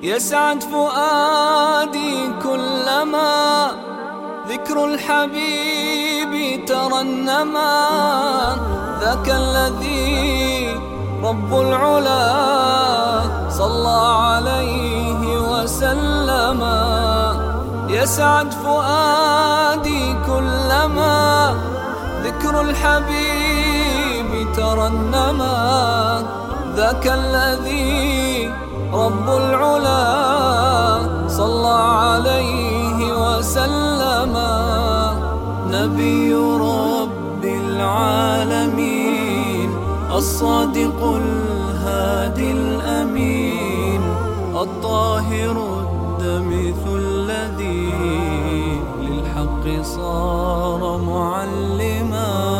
يسعد فؤادي كلما ذكر الحبيب ترنما. ذاك الذي رب العلا صلى عليه وسلم. يسعد فؤادي كلما ذكر الحبيب ترنما. ذاك الذي رب العلا صلى عليه وسلم. نبي رب العالمين الصادق الهادي الأمين الطاهر الدمث الذي للحق صار معلما.